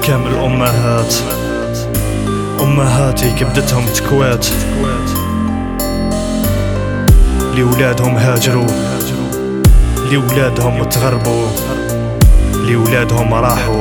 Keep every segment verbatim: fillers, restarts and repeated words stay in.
كامل أمهات أمهاتي كبدتهم تكوات لولادهم هاجروا، لولادهم تغربوا، لولادهم راحوا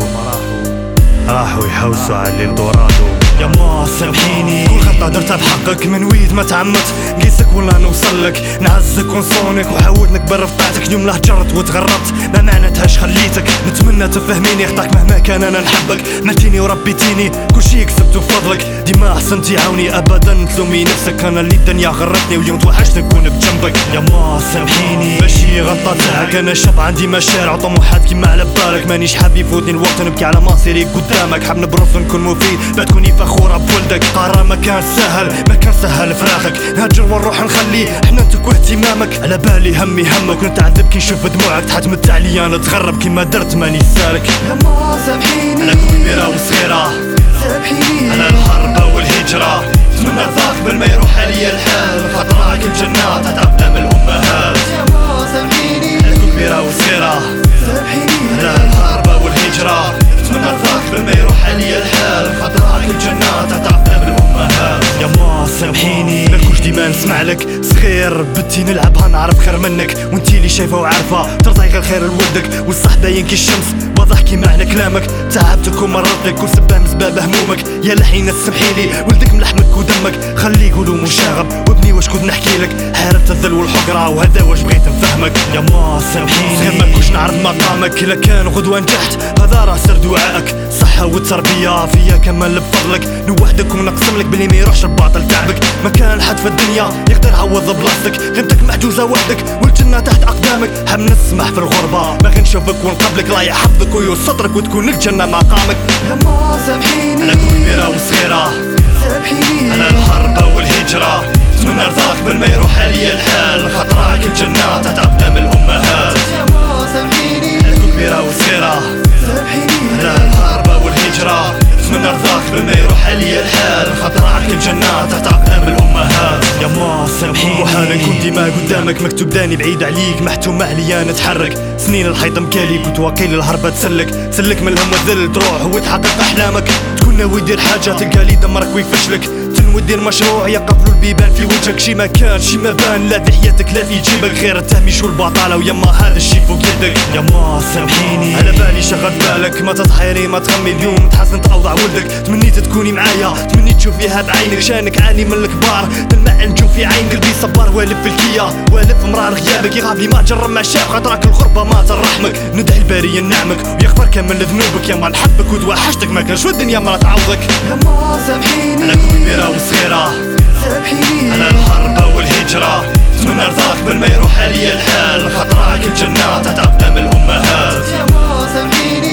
راحوا يحوسوا على الإلدورادو. يما سامحيني كل خطة درتها بحقك، من ويد ما تعمت نقيسك ولا نوصلك، نعزك ونصونك وحاولت نكبر في طاعتك، اليوم لا هجرت وتغربت ما معناتهاش خليتك، نتمنى تفهميني خطاك مهما كان انا نحبك، ملتيني وربيتيني كلشي كسبت بفضلك، ديما احسنتي عاوني ابدا تلومي نفسك، انا اللي الدنيا غرتني واليوم توحشت نكون بجنبك. يما سامحيني ماشي غلطة تاعك، انا شاب عندي مشاعر وطموحات كيما على بالك، مانيش حاب يفوتني الوقت نبكي على مصيري قدامك، حاب نبرف نكون مفيد بعد تكوني فخورة بولدك، قرار ما كان سهل ما كان سهل فراقك، نهاجر ونروح نخلي حنانتك واهتمامك، على بالي همي همك نتعذب كي نشوف دموعك، تحتمت عليا نتغرب كيما درت ماني سالك. يما سامحيني على كبيرة وصغيرة سامحيني على الحرب والهجرة، نتمنى رضاك قبل ما يروح عليا الحال، خاطرك الجنة تتعبنا من الأمهات. يما سامحيني على كبيرة وصغيرة سامحيني على الحرب والهجرة، نتمنى رضاك قبل ما يروح عليا الحال، خاطرك الجنة تتعبنا من الأمهات. يما سامحيني مالكوش ديما نسمع لك، صغير بدي نلعبها نعرف خير منك، وانتي اللي شايفة وعارفة ترضي غير خير لولدك، والصح باين كي الشمس واضح كي معنى كلامك، تعبتك ومرضتك وسبة من سباب همومك، يا لحين سمحيلي ولدك من لحمك ودمك، خلي يقولوا مشاغب وابني واش كنت نحكي لك، حاربت الذل والحقرة وهذا واش بغيت نفهمك. يما سامحيني غير مالكوش نعرف مقامك، الا كان غدوة نجحت هذا راه سر دعائك، الصحة والتربية فيا كمل بفضلك، نوحدك ونقسم لك بلي ما يروحش الباطل تعبك، ما كان حد في الدنيا يقدر يعوض بلاصتك، غيبتك محجوزة وحدك والجنة تحت أقدامك، حاب نسمح في الغربة باغي نشوفك ونقبلك، الله يحفظك ويسترك وتكون الجنة مقامك. يما سامحيني على كبيرة وصغيرة سامحيني على الحرب والهجرة، نتمنى رضاك قبل ما يروح عليا الحال، خاطرك الجنة تتعبنا من الأمهات. يما سامحيني على كبيرة وصغيرة سامحيني على الحرب والهجرة، نتمنى رضاك قبل ما يروح عليا الحال، خاطرك الجنة تتعبنا من الأمهات. يما سامحيني وحالا نكون ديما قدامك، مكتوب داني بعيد عليك محتوم عليا نتحرك، سنين الحيط مكالي كنت واقيل الهربة تسلك، سلك من الهم والذل تروح وتحقق أحلامك، تكون ناوي دير حاجة تلقى لي دمرك ويفشلك، تنوي دير مشروع يقفلوا البيبان في وجهك، شي ما كان شي ما بان لا في حياتك لا في جيبك، غير التهميش والبطالة ويما هذا الشي فوق يدك. يما سامحيني على بالي شغل بالك، ما تضحيري ما تغمي اليوم تحسن توضع ولدك، تمنيت تكوني معايا تمنيت تشوفيها بعينك، شانك عاني من الكبار تلمع النجوم في عين قلبي صبار، والف في الكيا والف مرار غيابك، يغاب لي ما جرب مع شاب خاطرك الغربة ما ترحمك، ندعي الباري ينعمك ويغفر كامل ذنوبك، يما نحبك وتوحشتك ما كانش والدنيا ما تعوضك. يما سامحيني على كبيرة وصغيرة سامحيني على الحرب والهجرة، نتمنى رضاك قبل ما يروح عليا الحال، خاطرك الجنة تتعبنا من الأمهات. يما سامحيني